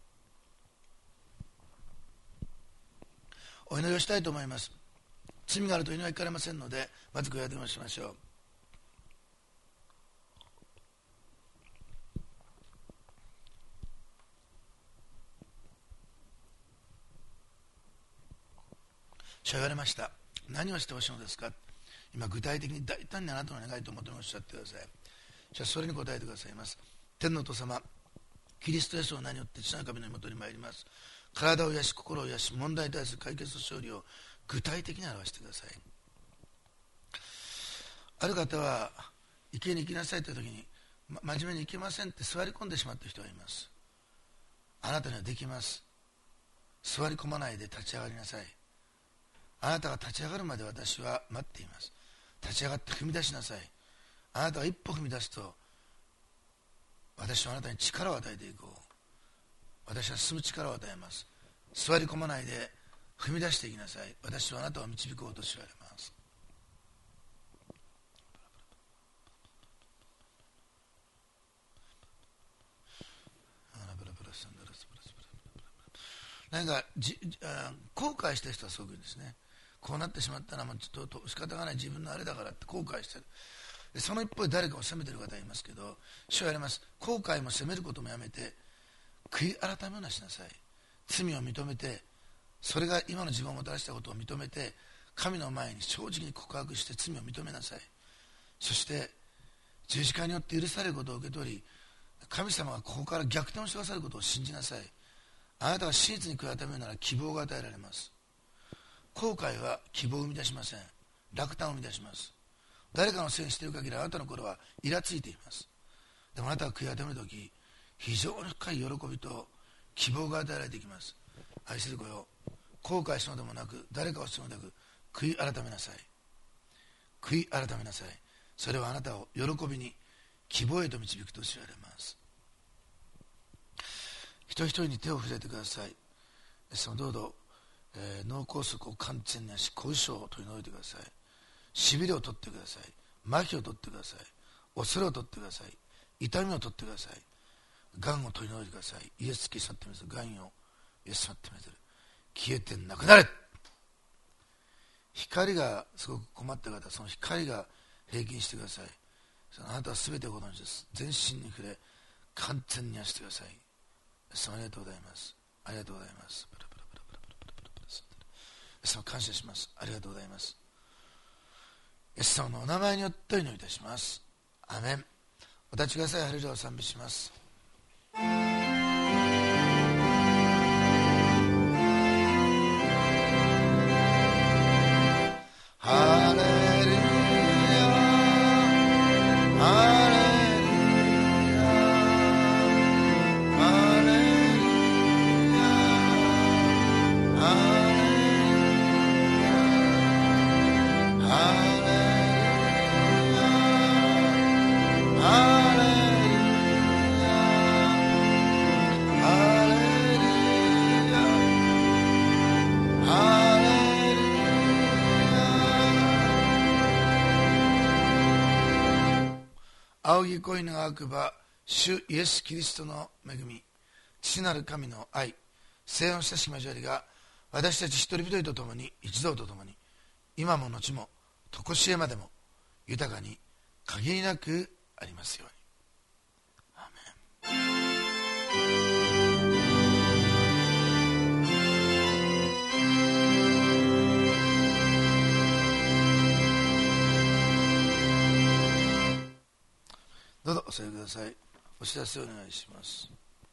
お祈りをしたいと思います。罪があると祈りは聞かれませんので、まずごやでもしましょう。主は言われました。何をしてほしいのですか。今具体的に大胆にあなたの願いと思っておっしゃってください。じゃあそれに答えてくださいます。天のお父様、キリストイエスの名によって父なる神の元に参ります。体を癒し心を癒し、問題に対する解決と勝利を具体的に表してください。ある方は池に行きなさいという時に、真面目に行けませんって座り込んでしまった人がいます。あなたにはできます。座り込まないで立ち上がりなさい。あなたが立ち上がるまで私は待っています。立ち上がって踏み出しなさい。あなたが一歩踏み出すと、私はあなたに力を与えていこう。私は進む力を与えます。座り込まないで踏み出していきなさい。私はあなたを導こうと言われます。何か後悔した人はすごくいいんですね。こうなってしまったらもうちょっと仕方がない、自分のあれだからって後悔してる。でその一方で誰かを責めてる方いますけど、主は言われます。後悔も責めることもやめて悔い改めをなしなさい。罪を認めて、それが今の自分をもたらしたことを認めて、神の前に正直に告白して罪を認めなさい。そして十字架によって許されることを受け取り、神様がここから逆転をしてくださることを信じなさい。あなたが真実に悔い改めるなら希望が与えられます。後悔は希望を生み出しません。落胆を生み出します。誰かのせいにしている限りあなたの頃はイラついています。でもあなたが悔い改めるとき、非常に深い喜びと希望が与えられていきます。愛する子よ、後悔するのでもなく、誰かをするのでもなく、悔い改めなさい。悔い改めなさい。それはあなたを喜びに希望へと導くと知られます。一人一人に手を触れてください。そのどうぞ、脳梗塞を完全にし、後遺症を取り除いてください。しびれを取ってください。麻痺を取ってください。恐れを取ってください。痛みを取ってください。がんを取り除いてください。イエス・キリストにあってみます。がんをイエス・キリストにあってみます。消えてなくなれ。光がすごく困った方、その光が平均してください。あなたは全てをご存知です。全身に触れ、完全に癒してください。ありがとうございます。ありがとうございます。感謝します。ありがとうございます。イエス様のお名前によってお祈りいたします。アメン。お立ちください。ハレルヤを賛美します。ハレルヤ、ハレルヤ、ハレルヤ、ハレルヤ。仰ぎ恋の悪ば主イエス・キリストの恵み、父なる神の愛、聖の親しき交わりが私たち一人一人と共に、一同と共に、今も後も常しえまでも豊かに限りなくありますように。アーメン。どうぞお座りください。お知らせをお願いします。